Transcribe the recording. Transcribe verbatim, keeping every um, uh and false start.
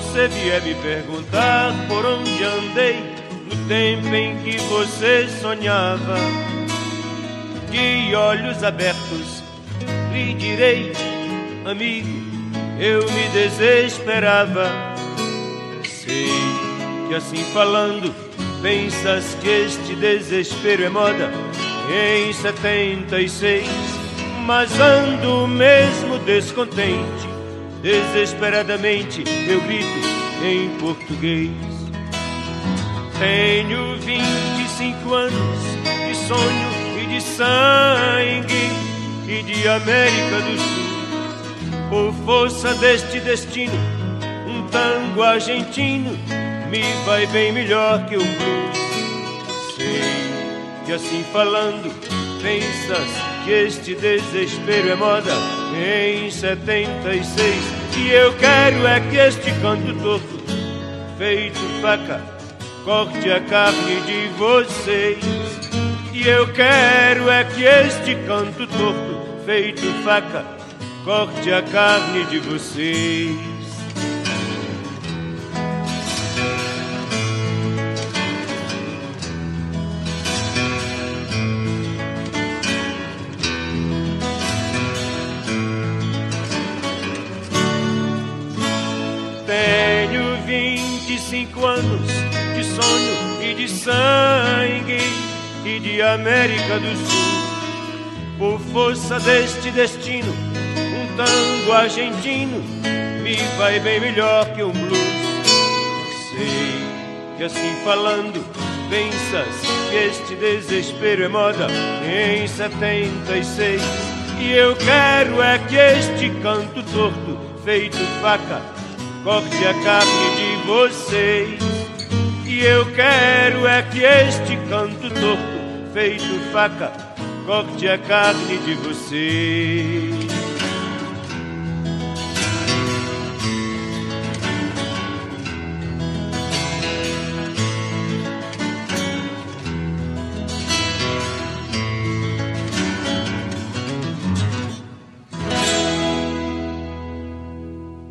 você vier me perguntar por onde andei no tempo em que você sonhava, de olhos abertos lhe direi, amigo, eu me desesperava. Sei que assim falando pensas que este desespero é moda em setenta e seis, mas ando mesmo descontente. Desesperadamente eu grito em português. Tenho vinte e cinco anos de sonho e de sangue e de América do Sul. Por força deste destino, um tango argentino me vai bem melhor que um blues. Sei que assim falando pensas que este desespero é moda em setenta e seis, e eu quero é que este canto torto, feito faca, corte a carne de vocês. E eu quero é que este canto torto, feito faca, corte a carne de vocês. Tenho vinte e cinco anos de sonho e de sangue e de América do Sul. Por força deste destino, um tango argentino me vai bem melhor que um blues. Sei que assim falando pensas que este desespero é moda em setenta e seis, e eu quero é que este canto torto, feito faca, corte a carne de vocês. E eu quero é que este canto torto, feito faca, corte a carne de vocês.